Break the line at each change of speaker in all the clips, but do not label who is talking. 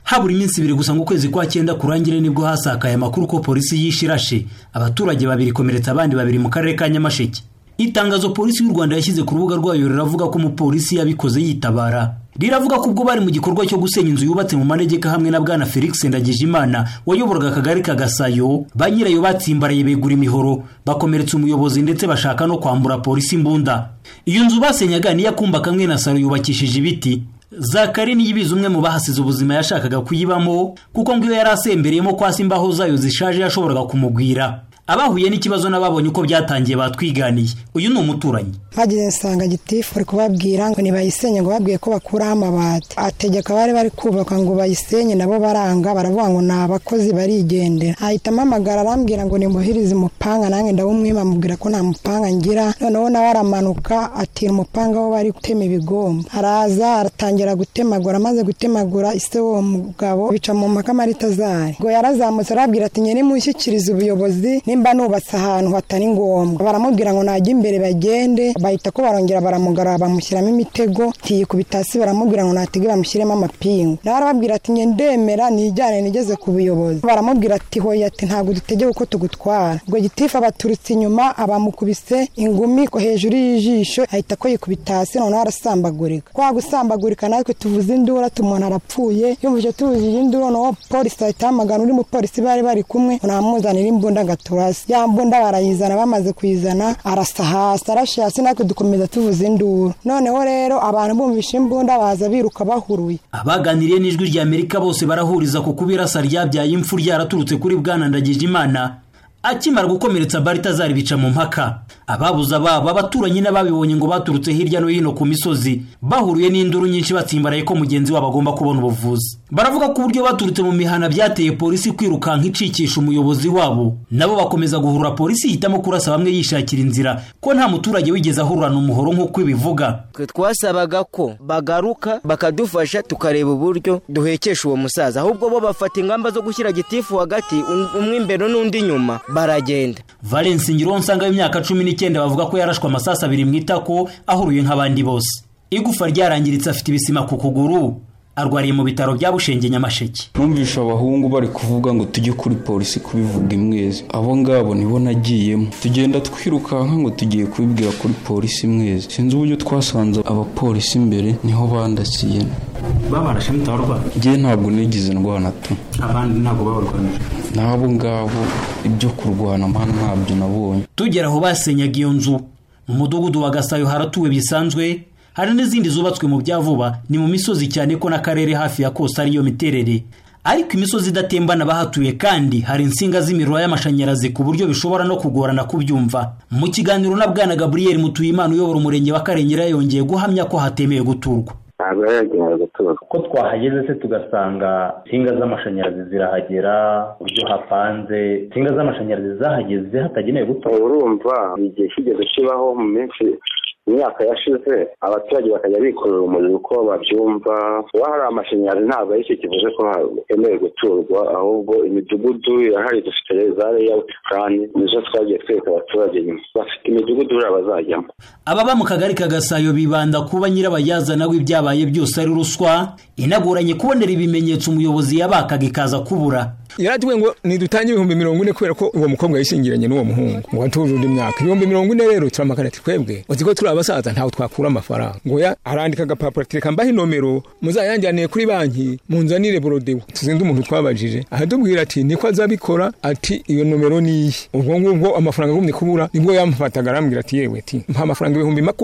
Habura iminsi 2 gusa ngo ukwezi kwa 9 kurangire nibwo hasakaye amakuru ko polisi yishirashe abaturage 2 komeretsa abandi 2 mu karere ka Nyamasheke. Itangazo polisi y'u Rwanda yashyize ku rubuga rwayo riravuga ko umupolisi yabikoze yitabara. Riravuga ko ubwo bari mu gikorwa cyo gusenya inzu yubatse mu manegeka hamwe na bwana Felix Ndagijimana wayoboraga akagari ka Gasayo, banyirayo batsimbaraye begura imihoro bakomeretsa umuyobozi ndetse bashaka no kwambura polisi imbunda. Iyo nzu basenyaga ni yakumba kamwe na saro yubakishije ibiti. Zakari niyibiza umwe mu bahasize ubuzima yashakaga kuyibamo kuko ngo yarasembereyemo kwasi imbaho zayo zishaje yashoboraga kumugwira. Abahuye n'ikibazo nababonye uko byatangiye batwiganiye. Uyu ni umuturanyi.
Hagiye nsanga gitifu ari kubabwira ngo nibayisenye ngo babwiye ko bakura amabati. Ategeka bari kubaka ngo bayisenye nabo baranga baravuga ngo nabakozi barigendera. Ahita amamagara arambwira ngo nimuhirize umupanga nange ndawumwima mubwira ko nta mupanga ngira. Noneho nawe aramanuka atira umupanga wo bari gutema ibigomba. Araza aratangira gutemagura amaze gutemagura ise wo mugabo bica mu makamarita zari. Ngo yarazamutse arabwira ati nyene mushyikiriza ubuyobozi nimba nubatse ahantu hatari ngombwa. Baramubwira ngo najye imbere bagende bahita ko barongera baramugara bamushyiramo imitego tiyikubitasi baramubwira ngo natege bamushyiremo amapingu. Narababwira ati ndemera nijyane nigeze ku buyobozi. Baramubwira ati hoya ati ntago dutegeye uko tugutwara. Ngo gitifu abaturutse inyuma abamukubise ingumi ko hejuru y'ijisho ahita ko yikubitasi none arasambagurika. Kwa gusambagurika natwe tuvuze indura tumuntu arapfuye. Yumvije tuvuze indura no polisi ahita amagana uri mu polisi bari kumwe unamuzanira imbunda gaturasi. Ya mbunda barayizana bamaze kuyizana arasahasa arashasi natwe dukomeza tuvuze induru. Noneho rero abantu bumvisha imbunda baza biruka bahuruye.
Abaganiriye n'ijwi rya Amerika bose barahuriza ku kubirasa ryabyaye impfu ryaraturutse kuri bwana Ndagijimana akimara gukomeretsa Baritazari bica mu mpaka. Ababuza baba abaturanye n'ababibonye ngo baturutse hirya no hino ku misozi bahuruye n'induru nyinshi batsimbaraye ko mugenzi wabo agomba kubona ubuvuzi. Baravuga ko uburyo baturutse mu mihana byateye polisi kwiruka nk'icikisha umuyobozi wabo. Nabo bakomeza guhurura polisi hitamo kurasa bamwe yishakira inzira ko nta muturage wigeze ahurana umuhoro nk'uko bivuga.
Twasabaga ko bagaruka bakadufasha tukareba uburyo duhekesha uwo musaza. Ahubwo bo bafata ingamba zo gushyira gitifu hagati umwe imbere n'undi nyuma baragenda.
Valence Ngironsa y'imyaka 19 bavuga ko yarashwa amasasa 2 mwitako ahuruye nk'abandi bose. Igufa ryarangiritse afite ibisima ku kuguru arwariye mu bitaro bya Bushenge Nyamasheke.
Numvisha abahungu bari kuvuga ngo tujye kuri polisi kubivuga imwezi. Abo ngabo nibo nagiyemo. Tugenda twirukanka ngo tugiye kubibwira kuri polisi imwezi. Sinzi uburyo twasanze abapolisi imbere niho bandasiye.
Babarashe mutabarwa.
Ngiye ntabwo nigize ndwana tu.
Abandi ntabwo babarwanije.
Nabo ngabo ibyo kurwana mana ntabyo nabonye.
Tugera aho basenyaga iyo nzu mu mudugudu wa Gasayo haratuwe bisanzwe. Hari n'izindi zubatswe mu byavuba ni mu misozi cyane ko n'akarere hafi ya Costa ariyo miterere. Ariko imisozi idatembana bahatuye kandi hari insinga z'imiriro y'amashanyarazi ku buryo bishobora no kugorana kubyumva. Mu kiganiro na bwana Gabriel Mutuyimana uyobora umurenge wa Karengera yongeye guhamya ko hatemeye guturwa.
Ntabwo yagenewe guturwa.
Ko twahageze se tugasanga insinga z'amashanyarazi zirahagera uburyo hapanze insinga z'amashanyarazi zahageze hatagenewe guturwa.
Urumva igihe kigeze kibaho mu minsi imyaka yashize abaturage bakajya bikorera umuriro uko babyumva. Hari amashanyarazi ntabwo ari cyo kivuze ko hemewe guturwa, ahubwo imidugudu irahari dufite za layout plan nizo twagiye twereka abaturage nyuma bafite imidugudu bazajyamo.
Ababa mu kagari ka Gasayo bibanda kuba nyirabayazana w'ibyabaye byose ari ruswa inagoranye kubonera ibimenyetso umuyobozi yabakaga ikaza kubura.
Yaratwe ngo nidutanye 40 kubera ko uwo mukobwa yishingiranye n'uwo muhungu ngo atujuje imyaka 40 rero turamakana twebwe uziko turi abasaza ntaho twakura amafaranga ngo ya arandika agapapuro tireka mbahe nomero muzayanjaniye kuri banki munzanire borodewo. Tuzinde umuntu twabajije ahadubwira ati niko azabikora ati iyo nomero ni ubwo ngubwo amafaranga gumye kubura nibwo yamufataga arambwira ati yewe ati mpa amafaranga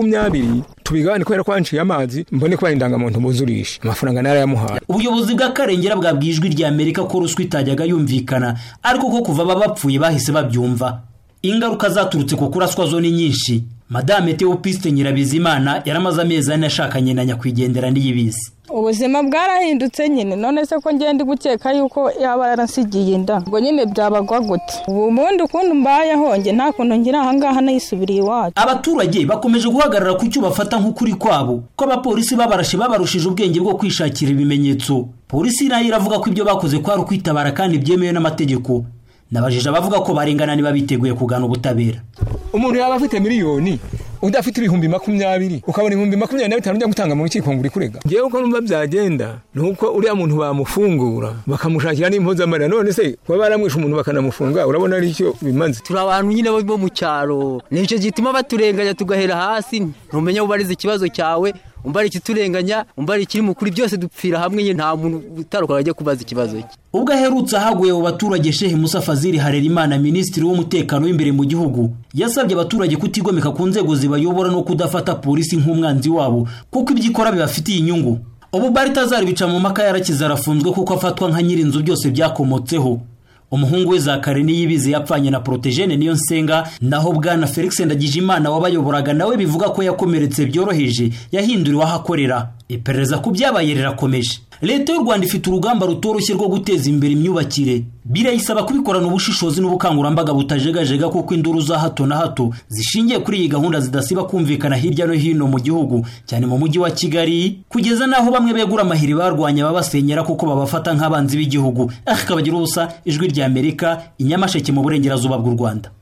20 tubigane kwera kwanciye amazi mbone kwa indangamuntu buzurisha amafaranga nara yamuhaye.
Ubuyobozi bwa Karengera bwabwijwe rya Amerika ko ruswa itajyaga yumvikana ariko ko kuva babapfuye bahise babyumva. Ingaruka zaturutse ko kuraswa zo ni nyinshi. Madame Theopiste Nyirabizimana yaramaze amezi 4 ashakanye na nyakwigendera Niyibizi.
Ubuzima bwarahindutse nyine none se ko ngende gukeka yuko yaba yaransigiye inda ngo nyine byabagwa gute. Ubundi kuntu mbaye honge nta kuntu ngira ahangaha nayisubiriye iwacu.
Abaturage bakomeje guhagarara ku cyo bafata nk'ukuri kwabo ko abapolisi babarashe babarushije ubwenge bwo kwishakira ibimenyetso. Polisi nayo iravuga ko ibyo bakoze kwari kwitabara kandi byemewe n'amategeko. Nabajije abavuga ko barengana niba biteguye kugana ubutabera.
Umuntu yaba afite miliyoni udafite ibihumbi 20 ukabona ibihumbi 25 ujya gutanga mu rukiko ngo uri kurega. Ngewe uko numva byagenda nuko uriya muntu bamufungura bakamushakira n'impozamarira, none se kuba baramwisha umuntu bakanamufunga urabona ari cyo bimanze.
Turi abantu nyine bo mu cyaro, nicyo gituma baturenganya tugahera hasi, ntumenya ubariza ikibazo cyawe, umbari kiturenganya, umbari kiri mukuri, byose dupfira hamwe nyine, nta muntu utaruka ajya kubaza ikibazo cye.
Ubwo aherutse ahaguye mu baturage Sheikh Musa Fazil Harerimana, minisitiri w'umutekano w'imbere mu gihugu, yasabye abaturage kutigomeka ku nzego zibayobora no kudafata polisi nk'umwanzi wabo kuko ibyikora bibafitiye inyungu. Ubu Baritazari bica mu maka yarakiza arafunzwe kuko afatwa nka nyirinzu byose byakomotseho. Umuhungu we Zakari Niyibizi yapfanye na Protégene Niyonsenga, naho bwana Felix Ndagijimana wabayoboraga nawe bivuga ko yakomeretse byoroheje yahinduriwe ahakorera. Iperereza ku byabaye rirakomeje. Leta y'u Rwanda ifite urugamba rutoroshye rwo guteza imbere imyubakire, birayisaba kubikorana ubushishozi n'ubukangurambaga butajegajega kuko induru za hato na hato zishingiye kuri iyi gahunda zidasiba kumvikana hirya no hino mu gihugu, cyane mu mujyi wa Kigali, kugeza naho bamwe begura amahiri barwanya babasenyera kuko babafata nk'abanzi b'igihugu. Akabagira ubusa, Ijwi ry'Amerika, Inyamasheke mu burengerazuba bw'u Rwanda.